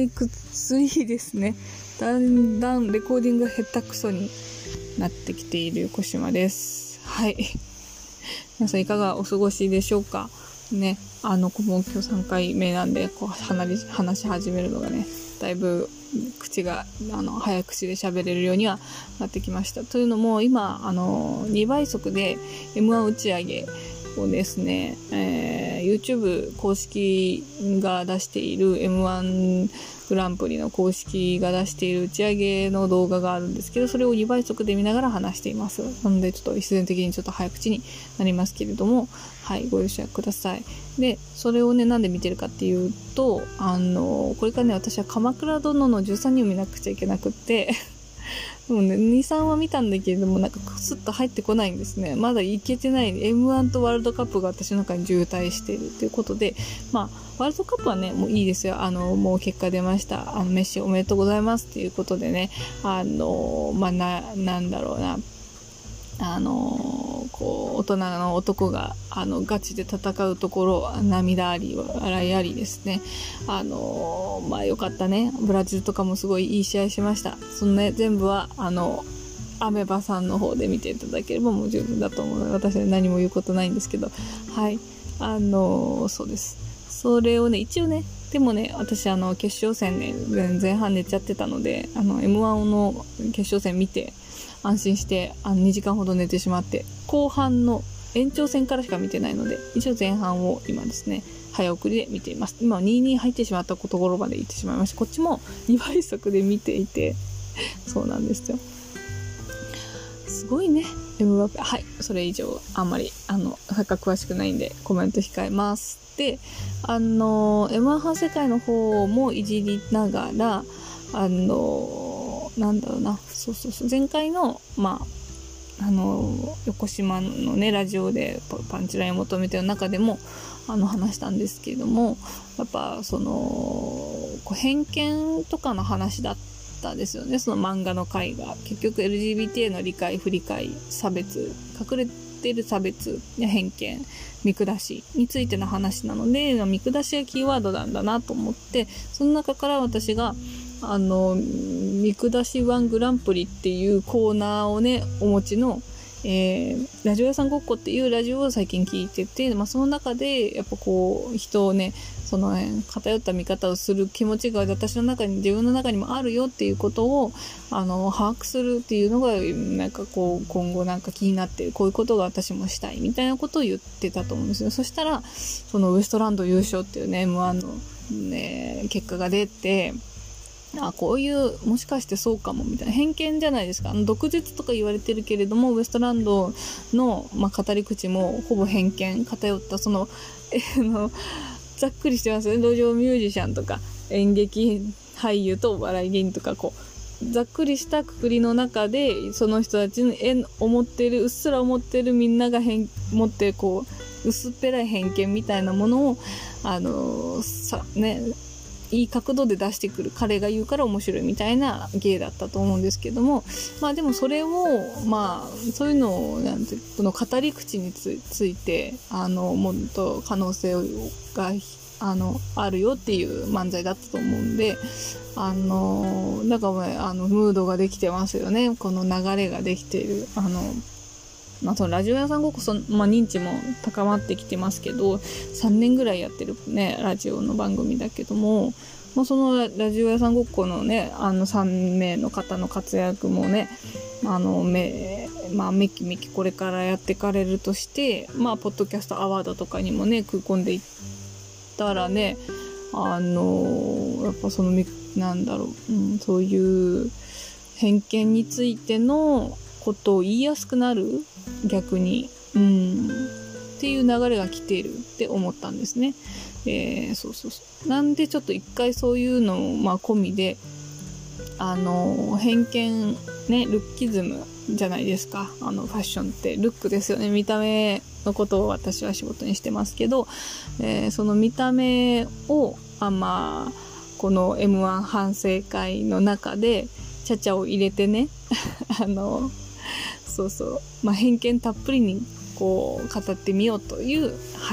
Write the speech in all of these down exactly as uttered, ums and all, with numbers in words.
テイクスリーですね。だんだんレコーディングが下手くそになってきている横島です。はい。皆さんいかがお過ごしでしょうかね。あの、もう今日さんかいめなんで、こう、話し、話し始めるのがね、だいぶ口が、あの、早口で喋れるようにはなってきました。というのも、今、あの、にばい速で エムワン 打ち上げをですね、えー、YouTube 公式が出している エムワン グランプリの公式が出している打ち上げの動画があるんですけど、それをにばい速で見ながら話しています。なのでちょっと必然的にちょっと早口になりますけれども、はい、ご容赦ください。で、それをね、なんで見てるかっていうと、あの、これからね、私は鎌倉殿のじゅうさんにんを見なくちゃいけなくって、でもね、に、さんは見たんだけれども、なんかスッと入ってこないんですね。まだいけてない。エムワン とワールドカップが私の中に渋滞しているということで、まあ、ワールドカップはね、もういいですよ。あの、もう結果出ました。あの、メッシおめでとうございますっていうことでね、あの、まあ、な、なんだろうな。あのこう大人の男があのガチで戦うところ、涙あり笑いありですね。あのまあよかったね。ブラジルとかもすごいいい試合しました。そのね全部はあのアメバさんの方で見ていただければもう十分だと思うので、私は何も言うことないんですけど、はいあのそうです。それをね一応ねでもね私あの決勝戦ね前半寝ちゃってたので、あの エムワン の決勝戦見て安心してあのにじかんほど寝てしまって、後半の延長戦からしか見てないので、一応前半を今ですね早送りで見ています。今にに入ってしまったところまで行ってしまいました。こっちもにばい速で見ていて、そうなんですよ。すごいねエムバペ。はい、それ以上あんまりあの詳しくないんでコメント控えます。で、あの エムワン 半世界の方もいじりながら、あのなんだろうな、そうそうそう、前回のまああの横島のねラジオでパンチラインを求めてる中でもあの話したんですけれども、やっぱそのこう偏見とかの話だったですよね。その漫画の回が結局 エルジービーティー の理解不理解差別隠れている差別や偏見見下しについての話なので、見下しがキーワードなんだなと思って、その中から私があの見下しワングランプリっていうコーナーをねお持ちの、えー、ラジオ屋さんごっこっていうラジオを最近聞いてて、まあ、その中でやっぱこう人をねその、ね、偏った見方をする気持ちが私の中に自分の中にもあるよっていうことをあの把握するっていうのがなんかこう今後なんか気になってる、こういうことが私もしたいみたいなことを言ってたと思うんですよ。そしたらそのウエストランド優勝っていうね エムワン の、ね、結果が出て、あこういうもしかしてそうかもみたいな偏見じゃないですか。あの毒舌とか言われてるけれどもウエストランドの、まあ、語り口もほぼ偏見偏ったそのえのざっくりしてますよね。路上ミュージシャンとか演劇俳優と笑い芸人とかこうざっくりしたくくりの中でその人たちの思ってるうっすら思ってるみんなが変持ってこう薄っぺらい偏見みたいなものをあのさねいい角度で出してくる彼が言うから面白いみたいな芸だったと思うんですけども、まあでもそれをまあそういうのをなんてこの語り口に つ, ついてあのもっと可能性があのあるよっていう漫才だったと思うんで、あのだからねあのムードができてますよね。この流れができているあのまあ、そのラジオ屋さんごっこそ、まあ、認知も高まってきてますけどさんねんぐらいやってるねラジオの番組だけども、まあ、そのラジオ屋さんごっこのねあのさんめいの方の活躍もねあのめ、まあ、めきめきこれからやっていかれるとして、まあ、ポッドキャストアワードとかにもね食い込んでいったらねあのやっぱそのなんだろう、うん、そういう偏見についてのことを言いやすくなる逆に、うん、っていう流れが来ているって思ったんですね。えー、そうそうそう。なんでちょっと一回そういうのをまあ込みで、あの偏見ねルッキズムじゃないですか。あのファッションってルックですよね。見た目のことを私は仕事にしてますけど、えー、その見た目をあまあこの エムワン 反省会の中でちゃちゃを入れてねあのそうそう、まあ、偏見たっぷりにこう語ってみようという、はい、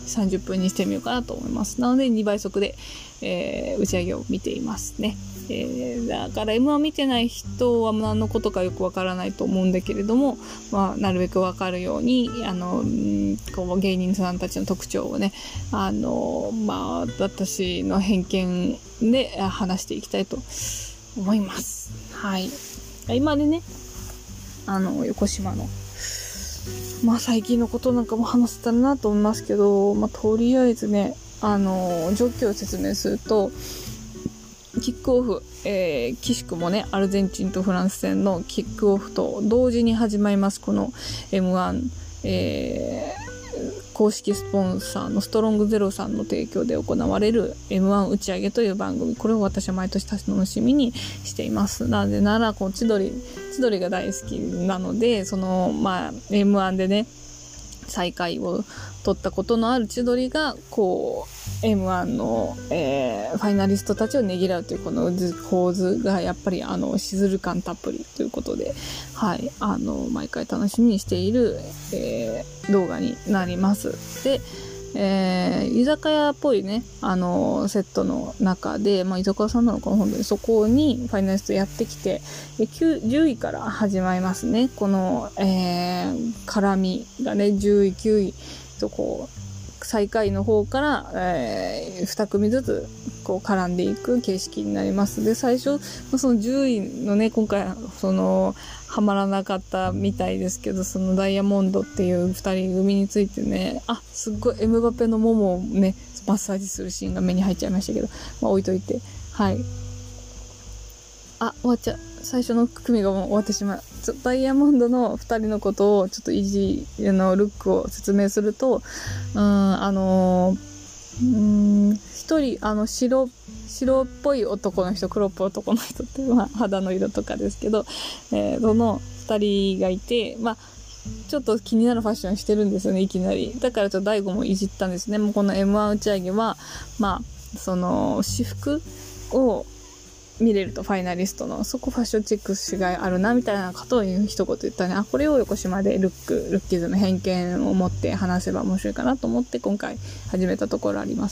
さんじゅっぷんにしてみようかなと思います。なのでにばい速で、えー、打ち上げを見ていますね。えー、だから エムワン 見てない人は何のことかよくわからないと思うんだけれども、まあ、なるべくわかるようにあのんこう芸人さんたちの特徴をね、あの、まあ、私の偏見で話していきたいと思います。はい。今でね、あの横島のまあ最近のことなんかも話せたらなと思いますけど、まあとりあえずね、あの状況を説明すると、キックオフ、えー、岸くもね、アルゼンチンとフランス戦のキックオフと同時に始まります、この エムワン、えー、公式スポンサーのストロングゼロさんの提供で行われる エムワン 打ち上げという番組、これを私は毎年楽しみにしています。なので、ならこう千鳥千鳥が大好きなので、そのまあ エムワン でね最下位を取ったことのある千鳥がこう エムワン の、えー、ファイナリストたちをねぎらうというこの構図がやっぱりあのしずる感たっぷりということで、はい、あの毎回楽しみにしている、えー、動画になります。で、えー、居酒屋っぽいね、あのセットの中で、まあ、居酒屋さんなのかな、本当にそこにファイナリストやってきて、じゅういから始まりますね。この、えー、絡みがね、じゅうい、きゅういとこう最下位の方から、えー、に組ずつこう絡んでいく形式になります。で、最初そのじゅういのね、今回そのはまらなかったみたいですけど、そのダイヤモンドっていうふたり組についてね、あ、すっごいエムバペのももをねマッサージするシーンが目に入っちゃいましたけど、まあ置いといて、はい。あ、終わっちゃう。最初の組がもう終わってしまう。ちょダイヤモンドのふたりのことをちょっといじあのルックを説明すると、うーんあのー、一人あの白白っぽい男の人、黒っぽい男の人って、まあ、肌の色とかですけど、えー、そのふたりがいて、まあちょっと気になるファッションしてるんですよね、いきなり。だからちょっと大悟もいじったんですね。もうこの エムワン 打ち上げはまあその私服を見れると、ファイナリストのそこファッションチェックしがいあるなみたいなことを一言言ったね。あ、これを横島でルックルッキズム偏見を持って話せば面白いかなと思って今回始めたところあります。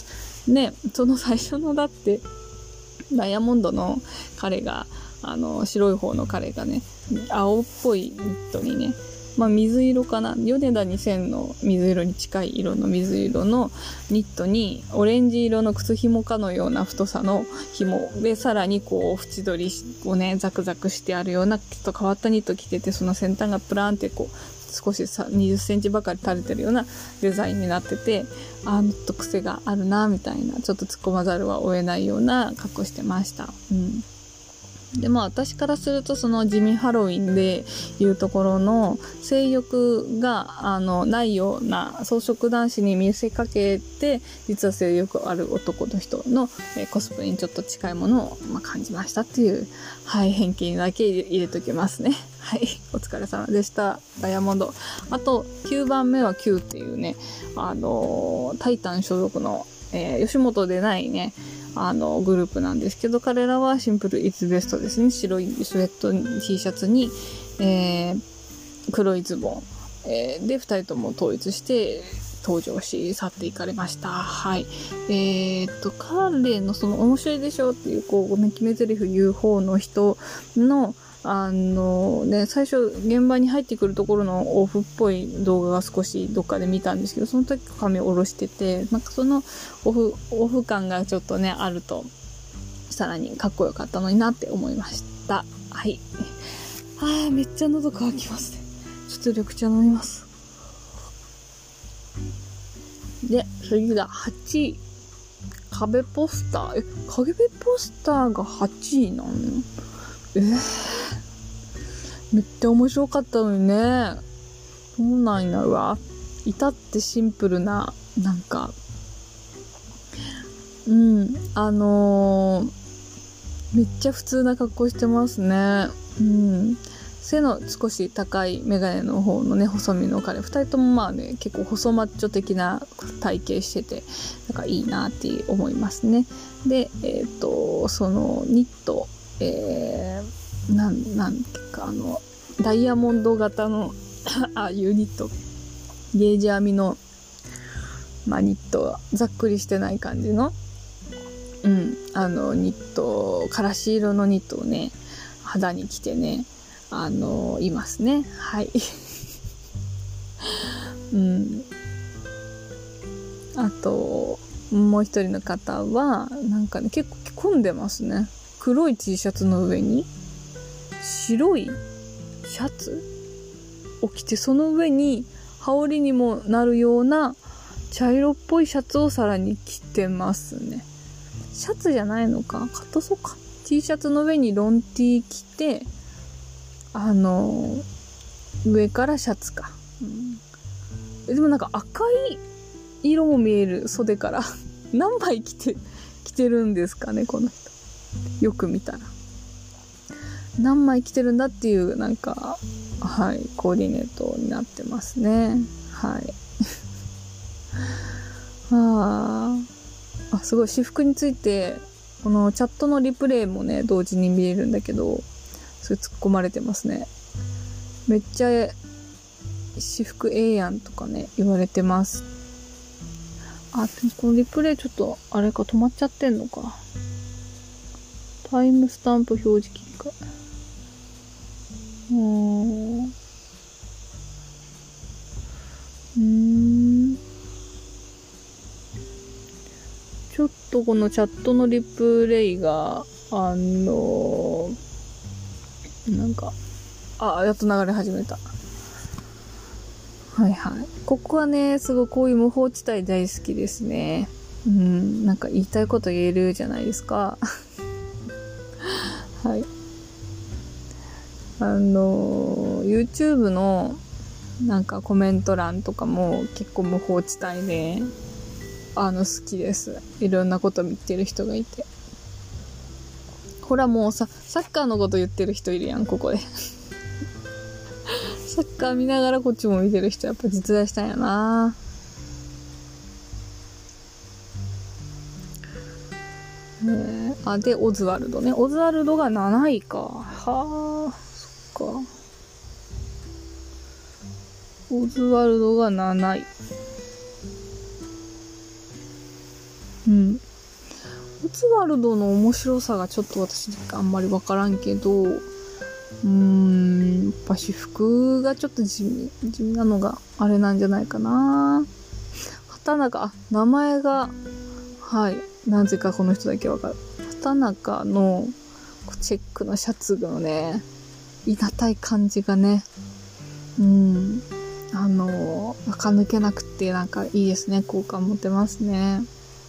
で、その最初のだってダイヤモンドの彼があの白い方の彼がね、青っぽいニットにね、まあ水色かな、米田にせんの水色に近い色の水色のニットにオレンジ色の靴紐かのような太さの紐で、さらにこう縁取りをねザクザクしてあるようなちょっと変わったニット着てて、その先端がプランってこう少しさにじゅっセンチばかり垂れてるようなデザインになってて、あーちょっと癖があるなみたいな、ちょっと突っ込まざるは得ないような格好してました。うんでまあ私からすると、その地味ハロウィンでいうところの性欲があのないような草食男子に見せかけて、実は性欲ある男の人の、えー、コスプレにちょっと近いものを、まあ、感じましたっていう、はい、偏見だけ入れときますね。はい、お疲れ様でした。ダイヤモンド。あときゅうばんめはきゅうっていうね、あのー、タイタン所属の、えー、吉本でないねあのグループなんですけど、彼らはシンプルイズベストですね。白いスウェット T シャツに、えー、黒いズボン、えー、でふたりとも統一して登場し去っていかれました。はい。えー、っと彼のその面白いでしょっていうこう、ね、決め台詞言う方の人のあのね、最初現場に入ってくるところのオフっぽい動画が少しどっかで見たんですけど、その時髪を下ろしてて、なんかそのオフオフ感がちょっとねあるとさらにかっこよかったのになって思いました。はい。あーめっちゃ喉乾きますね。ちょっと緑茶飲みます。で次がはちい、壁ポスター。え壁ポスターがはちいなの？えー、めっちゃ面白かったのにね。そうなんやわ。至ってシンプルな、なんか、うん、あのー、めっちゃ普通な格好してますね。うん。背の少し高いメガネの方のね、細身の彼。二人ともまあね、結構細マッチョ的な体型してて、なんかいいなって思いますね。で、えっと、そのニット、えー、なん、なんていうか、あの、ダイヤモンド型のあユニット、ゲージ編みのまあニット、ざっくりしてない感じの、うん、あの、ニット、からし色のニットをね、肌に着てね、あの、いますね。はい。うん。あと、もう一人の方は、なんかね、結構着込んでますね。黒い T シャツの上に、白いシャツを着て、その上に、羽織にもなるような、茶色っぽいシャツをさらに着てますね。シャツじゃないのか、カットソーか。T シャツの上にロン T 着て、あの、上からシャツか。うん、でもなんか赤い色も見える、袖から。何枚着て、着てるんですかね、この人。よく見たら。何枚着てるんだっていう、なんか、はい、コーディネートになってますね。はい。ああ、すごい、私服について、このチャットのリプレイもね、同時に見れるんだけど、それ突っ込まれてますね。めっちゃ、私服ええやんとかね、言われてます。あ、でもこのリプレイちょっと、あれか、止まっちゃってんのか。タイムスタンプ表示切り替え。うーん。うーん。ちょっとこのチャットのリプレイが、あのー、なんか、あ、やっと流れ始めた。はいはい。ここはね、すごいこういう無法地帯大好きですね。うん、なんか言いたいこと言えるじゃないですか。はい。あのー、YouTube のなんかコメント欄とかも結構無法地帯で、あの好きです。いろんなこと見てる人がいて。ほらもうさ、サッカーのこと言ってる人いるやん、ここで。サッカー見ながらこっちも見てる人やっぱ実在したんやな。ね、あ、で、オズワルドね。オズワルドがなないか。はあ、そっか。オズワルドがなない。うん。オズワルドの面白さがちょっと私あんまりわからんけど、うーん、やっぱ私服がちょっと地味、地味なのがあれなんじゃないかな。畑中、あ、名前が、はい、なぜかこの人だけわかる。畑中のチェックのシャツのね、いなたい感じがね、うん、あの、垢抜けなくてなんかいいですね。好感持てますね。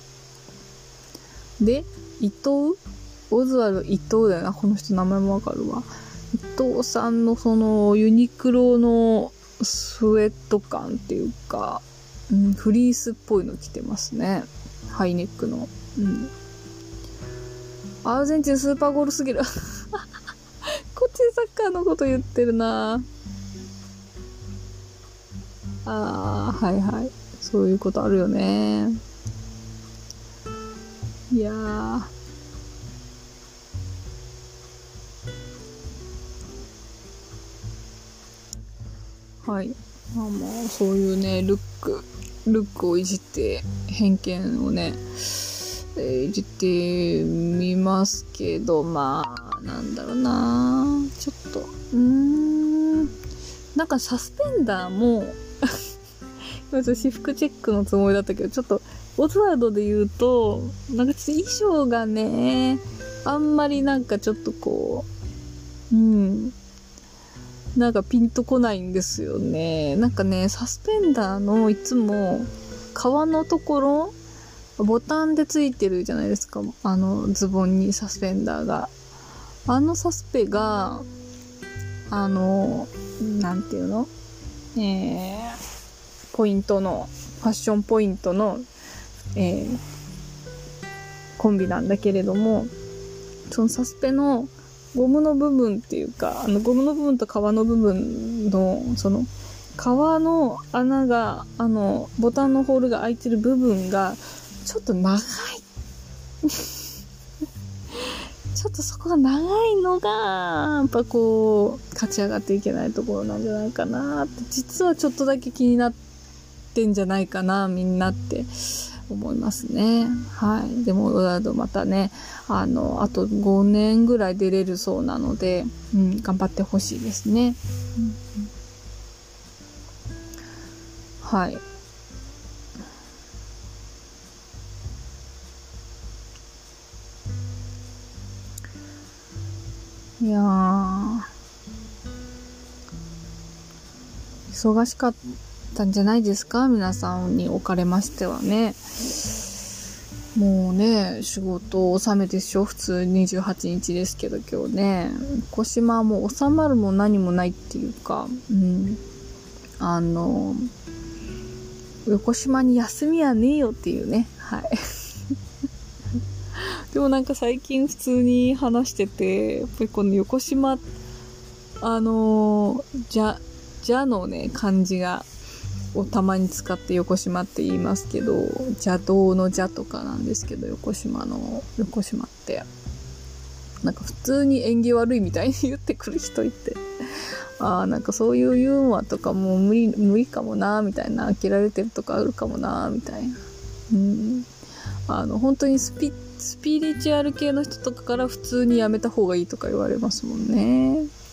で、伊藤オズワルド伊藤だよな。この人名前もわかるわ。伊藤さんのそのユニクロのスウェット感っていうか、うん、フリースっぽいの着てますね。ハイネックの。うん。アルゼンチンスーパーゴールすぎる。こっちでサッカーのこと言ってるな。あー、はいはい。そういうことあるよね。いやー。はい。まあまあ、そういうね、ルック、ルックをいじって、偏見をね、えー、いじってみますけど、まあ、なんだろうな。ちょっと、うーん。なんかサスペンダーも、今ちょっと私服チェックのつもりだったけど、ちょっと、オズワルドで言うと、なんかちょっと衣装がね、あんまりなんかちょっとこう、うん、なんかピンとこないんですよね。なんかね、サスペンダーのいつも、革のところ、ボタンでついてるじゃないですか。あの、ズボンにサスペンダーが。あのサスペが、あの、なんていうの？えー、ポイントの、ファッションポイントの、えー、コンビなんだけれども、そのサスペのゴムの部分っていうか、あのゴムの部分と革の部分の、その、革の穴が、あの、ボタンのホールが開いてる部分が、ちょっと長い。ちょっとそこが長いのが、やっぱこう、勝ち上がっていけないところなんじゃないかなって、実はちょっとだけ気になっててんじゃないかな、みんなって思いますね。はい。でも、ワールドまたね、あの、あとごねんぐらい出れるそうなので、うん、頑張ってほしいですね。うんうん、はい。いやー、忙しかったんじゃないですか、皆さんにおかれましてはね。もうね、仕事納めでしょ、普通にじゅうはちにちですけど今日ね。横島はもう収まるも何もないっていうか、うん。あの、横島に休みはねえよっていうね。はい。でもなんか最近普通に話してて、やっぱりこの横島、あの、じゃ、じゃのね、漢字が、をたまに使って横島って言いますけど、邪道の邪とかなんですけど、横島の、横島って、なんか普通に縁起悪いみたいに言ってくる人いて、ああ、なんかそういうユーモアとかもう無理、無理かもな、みたいな、飽きられてるとかあるかもな、みたいな。うん。あの、本当にスピ、スピリチュアル系の人とかから普通にやめた方がいいとか言われますもんね。うん。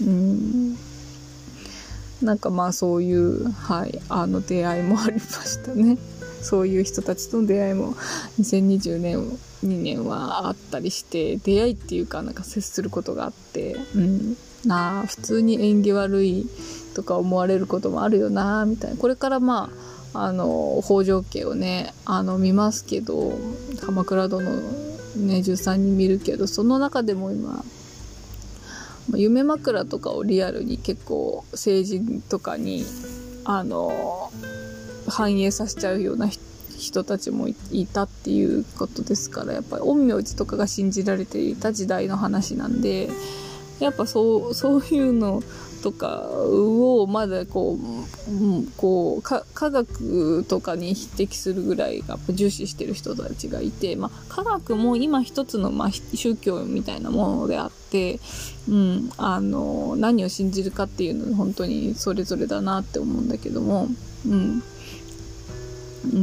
なんかまあそういう、はい、あの出会いもありましたね。そういう人たちとの出会いもにせんにじゅうねん、にねんはあったりして、出会いっていうかなんか接することがあって、うん。なあ、普通に縁起悪いとか思われることもあるよな、みたいな。これからまあ、あの、北条家をね、あの、見ますけど、鎌倉殿ね、じゅうさんにん見るけど、その中でも今、夢枕とかをリアルに結構政治とかにあの反映させちゃうような人たちもいたっていうことですから、やっぱり陰陽師とかが信じられていた時代の話なんで、やっぱそうそういうのとかをまだこう、うん、こうか科学とかに匹敵するぐらいやっぱ重視してる人たちがいて、まあ、科学も今一つの、まあ、宗教みたいなものであって、うん、あの何を信じるかっていうのは本当にそれぞれだなって思うんだけども、うんうん、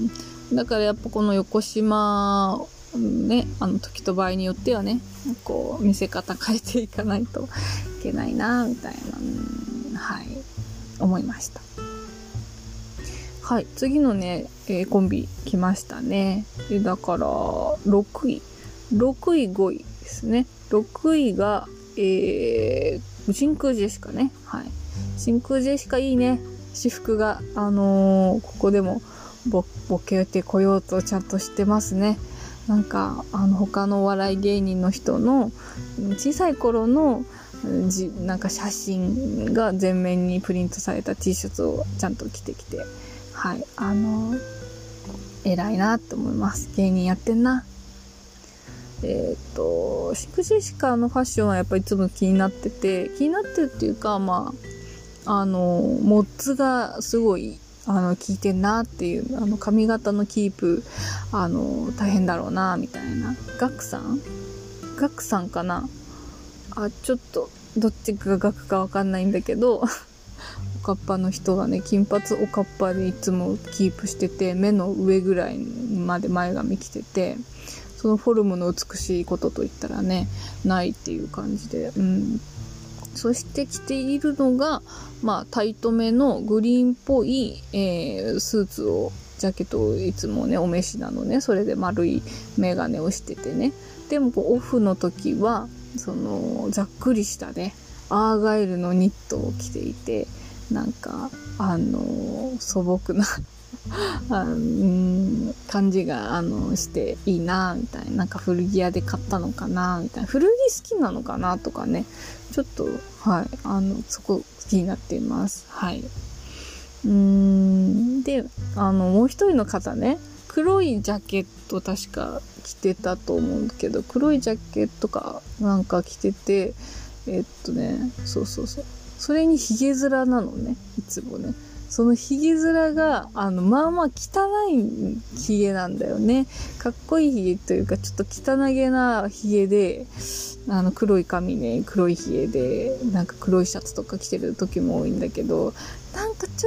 だからやっぱこの横島ね、あの時と場合によってはね、こう見せ方変えていかないといけないなみたいな、うん、はい思いました。はい、次のね、えー、コンビ来ましたね。でだからろくいろくいごいですね。ろくいが、えー、真空ジェシカね。はい、真空ジェシカいいね。私服があのー、ここでもボボケてこようとちゃんとしてますね。なんかあの他のお笑い芸人の人の小さい頃のじなんか写真が全面にプリントされた T シャツをちゃんと着てきて、はいあの偉いなって思います。芸人やってんな。えっとシクジェシカのファッションはやっぱりいつも気になってて気になってるっていうか、まああのモッツがすごいあの効いてんなっていう、あの髪型のキープあの大変だろうなみたいな。ガクさんガクさんかなあ、ちょっとどっちがガクかわかんないんだけどおかっぱの人がね、金髪おかっぱでいつもキープしてて、目の上ぐらいまで前髪着てて、そのフォルムの美しいことといったらねないっていう感じで、うん。そして着ているのが、まあ、タイトめのグリーンっぽい、えー、スーツを、ジャケットをいつもね、お召しなのね、それで丸いメガネをしててね。でも、オフの時は、その、ざっくりしたね、アーガイルのニットを着ていて、なんか、あのー、素朴なあうん感じがあのしていいなみたいな、なんか古着屋で買ったのかなみたいな、古着好きなのかなとかね、ちょっとはいあのそこ気になっています。はい。うーんであのもう一人の方ね、黒いジャケット確か着てたと思うんだけど、黒いジャケットかなんか着てて、えっとねそうそうそうそれにヒゲ面なのね、いつもね。そのヒゲ面が、あの、まあまあ汚いヒゲなんだよね。かっこいいヒゲというか、ちょっと汚げなヒゲで、あの、黒い髪ね、黒いヒゲで、なんか黒いシャツとか着てる時も多いんだけど、なんかちょっと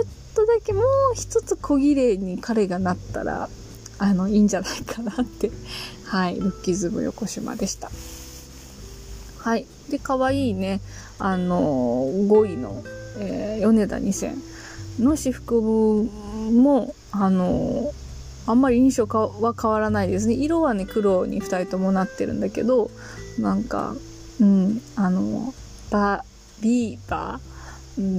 とだけ、もう一つ小綺麗に彼がなったら、あの、いいんじゃないかなって。はい。ルッキズム横島でした。はい。で、可愛いね、あの、ごいの、えー、米田にせんの私服も、あの、あんまり印象は変わらないですね。色はね、黒にふたりともなってるんだけど、なんか、うん、あの、バ、ビーバー、うん、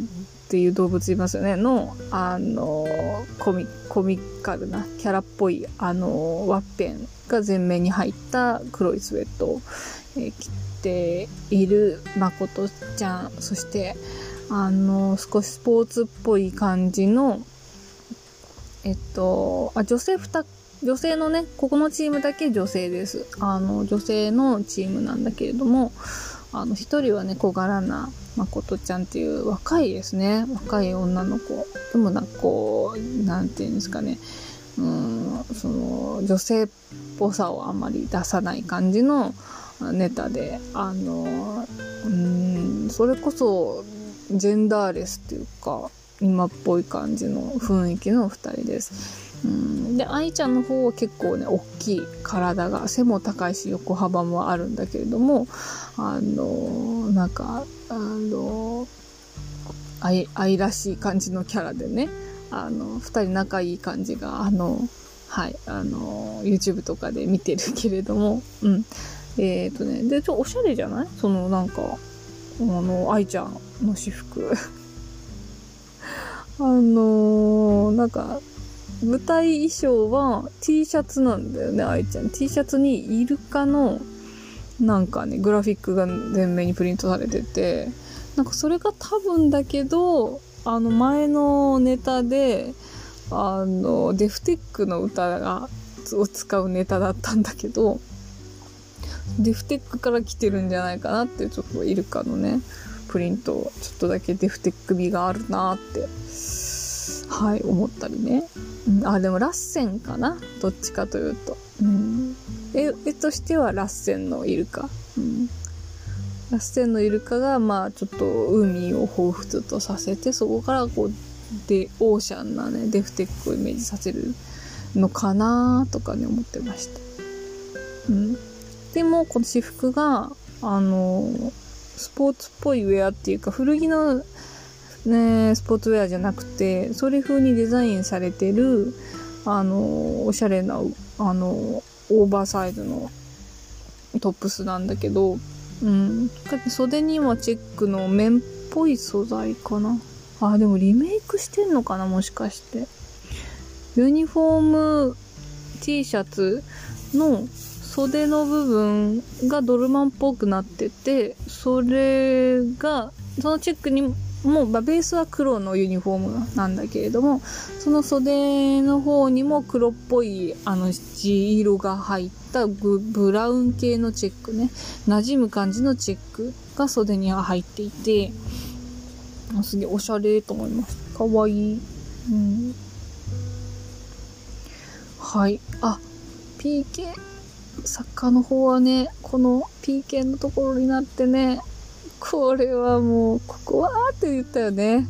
っていう動物いますよね。の、あの、コミ、コミカルなキャラっぽい、あの、ワッペンが前面に入った黒いスウェットを、えー、着ている誠ちゃん。そして、あの、少しスポーツっぽい感じの、えっと、あ、女性二、女性のね、ここのチームだけ女性です。あの、女性のチームなんだけれども、あの、一人はね、小柄な誠ちゃんっていう若いですね。若い女の子。でもなんかこう、なんていうんですかね。うん、その、女性っぽさをあまり出さない感じのネタで、あの、うん、それこそ、ジェンダーレスっていうか、今っぽい感じの雰囲気の二人です。うん、で、愛ちゃんの方は結構ね、大きい体が、背も高いし横幅もあるんだけれども、あの、なんか、あの、愛、愛らしい感じのキャラでね、あの、二人仲いい感じが、あの、はい、あの、YouTube とかで見てるけれども、うん。えっとね、で、ちょ、おしゃれじゃない？その、なんか、あの、愛ちゃんの私服。あのー、なんか、舞台衣装は T シャツなんだよね、愛ちゃん。T シャツにイルカの、なんかね、グラフィックが全面にプリントされてて、なんかそれが多分だけど、あの前のネタで、あの、デフテックの歌が、を使うネタだったんだけど、デフテックから来てるんじゃないかなって、ちょっとイルカのね、プリント、ちょっとだけデフテック味があるなって、はい、思ったりね。うん、あ、でもラッセンかな？どっちかというと。うん、絵, 絵としてはラッセンのイルカ。うん、ラッセンのイルカが、まあ、ちょっと海を彷彿とさせて、そこからこう、で、オーシャンなね、デフテックをイメージさせるのかなとかね、思ってました。うん。でも、この私服が、あの、スポーツっぽいウェアっていうか、古着のね、スポーツウェアじゃなくて、それ風にデザインされてる、あの、おしゃれな、あの、オーバーサイズのトップスなんだけど、うん。袖にはチェックの綿っぽい素材かな。あ、でもリメイクしてんのかな、もしかして。ユニフォーム T シャツの袖の部分がドルマンっぽくなってて、それが、そのチェックにもうベースは黒のユニフォームなんだけれども、その袖の方にも黒っぽいあの地色が入ったブラウン系のチェックね、馴染む感じのチェックが袖には入っていて、すげえおしゃれと思います。かわいい。うん。はい。あ、ピーケー、サッカーの方はね、この ピーケー のところになってね、これはもう、ここはーって言ったよね。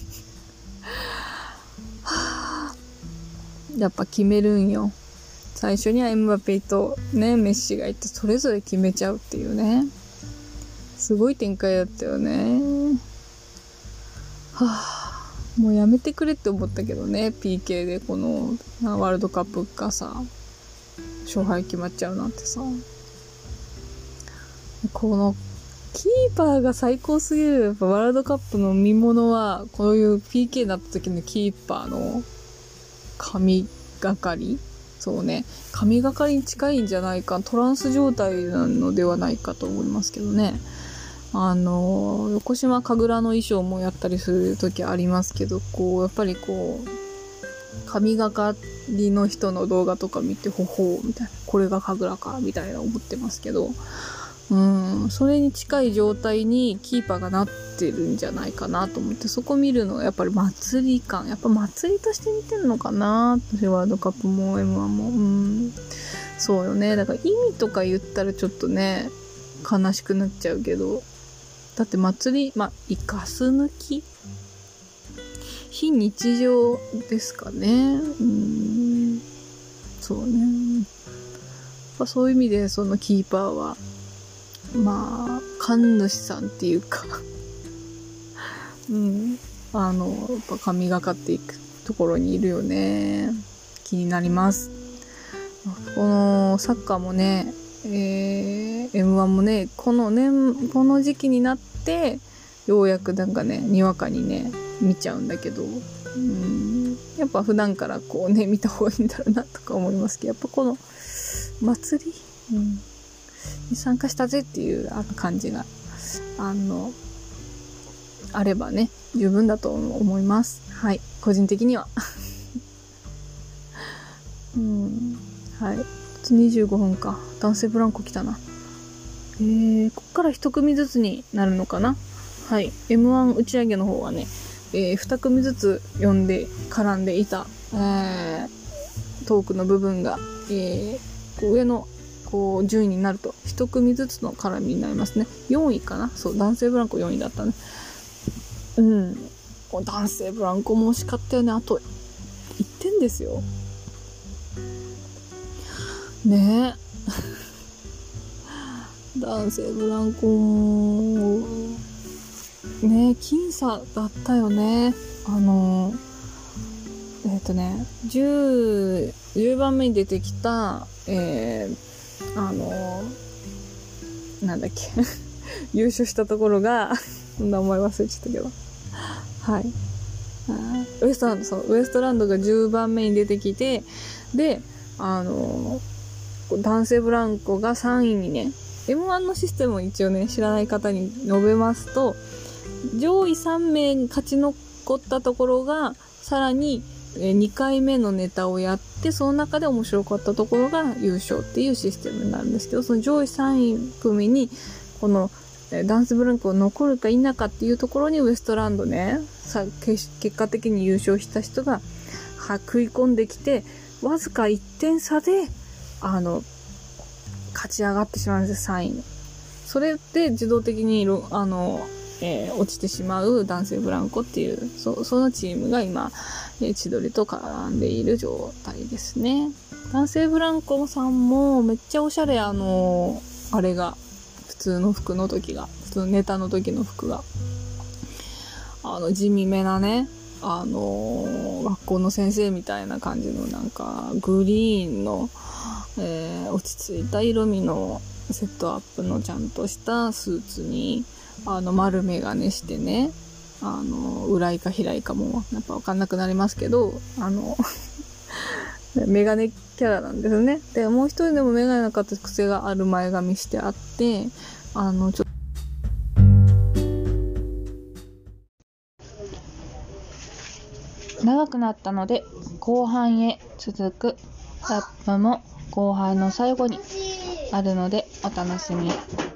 はやっぱ決めるんよ。最初にはエムバペとね、メッシがいて、それぞれ決めちゃうっていうね。すごい展開だったよね。はぁ、もうやめてくれって思ったけどね、ピーケー でこのワールドカップがさ、勝敗決まっちゃうなんてさ。このキーパーが最高すぎる。やっぱワールドカップの見物は、こういう ピーケー になった時のキーパーの神がかり、そうね、神がかりに近いんじゃないか、トランス状態なのではないかと思いますけどね。あの、横島神楽の衣装もやったりする時ありますけど、こう、やっぱりこう、神がかりの人の動画とか見て、ほほーみたいな、これが神楽か、みたいな思ってますけど、うん、それに近い状態にキーパーがなってるんじゃないかなと思って、そこ見るのはやっぱり祭り感、やっぱ祭りとして見てるのかな、私ワールドカップも エムワン も、うん、そうよね。だから意味とか言ったらちょっとね、悲しくなっちゃうけど、だって祭り、まあ、イカス抜き非日常ですかね。うん、そうね。やっぱそういう意味でそのキーパーはまあ神主さんっていうかうん、あのやっぱ神がかっていくところにいるよね。気になります。このサッカーもね、えー、エムワン もね、この年この時期になってようやくなんかね、にわかにね見ちゃうんだけど、うん、やっぱ普段からこうね見た方がいいんだろうなとか思いますけど、やっぱこの祭り、うん、に参加したぜっていうあの感じがあのあればね十分だと思います。はい、個人的にはうん、はい、にじゅうごふんか。男性ブランコ来たな。えー、こっから一組ずつになるのかな。はい、エムワン 打ち上げの方はね、えー、に組ずつ呼んで絡んでいた、えー、トークの部分が、えー、こう上のこう順位になると一組ずつの絡みになりますね。よんいかな。そう、男性ブランコよんいだったね。うん、男性ブランコも惜しかったよね。あといってんですよねえ男性ブランコねえ僅差だったよね。あのえっとね 10, 10番目に出てきたえー、あのなんだっけ優勝したところが名前忘れちゃったけど、はい、ウエストランド、そうウエストランドがじゅうばんめに出てきて、であの男性ブランコがさんいにね、 エムワン のシステムを一応ね知らない方に述べますと、上位さん名に勝ち残ったところがさらににかいめのネタをやって、その中で面白かったところが優勝っていうシステムになるんですけど、その上位さんい組にこのダンスブランコ残るか否かっていうところにウエストランドね、さ結果的に優勝した人が食い込んできて、わずかいってん差であの勝ち上がってしまうんです、さんいに。それで自動的にあの、えー、落ちてしまう男性ブランコっていう そ, そのチームが今、えー、千鳥と絡んでいる状態ですね。男性ブランコさんもめっちゃおしゃれ、あのあれが普通の服の時が普通のネタの時の服があの地味めなね、あのー、学校の先生みたいな感じのなんかグリーンの、えー、落ち着いた色味のセットアップのちゃんとしたスーツにあの丸眼鏡してね、あの裏いか平いかもやっぱ分かんなくなりますけど、あのメガネキャラなんですね。でもう一人でもメガネなかった癖がある前髪してあって、あのちょっと長くなったので後半へ続くラップも後半の最後にあるのでお楽しみ。